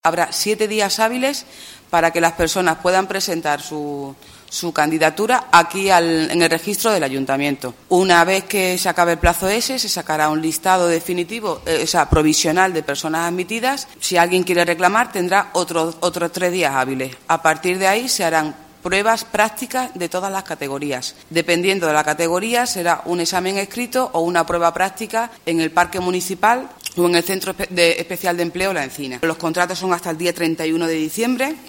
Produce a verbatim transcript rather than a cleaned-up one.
Habrá siete días hábiles para que las personas puedan presentar su, su candidatura aquí al, en el registro del ayuntamiento. Una vez que se acabe el plazo ese, se sacará un listado definitivo, eh, o sea, provisional de personas admitidas. Si alguien quiere reclamar, tendrá otros otros tres días hábiles. A partir de ahí se harán pruebas prácticas de todas las categorías. Dependiendo de la categoría, será un examen escrito o una prueba práctica en el parque municipal o en el Centro de Especial de Empleo La Encina. Los contratos son hasta el día treinta y uno de diciembre.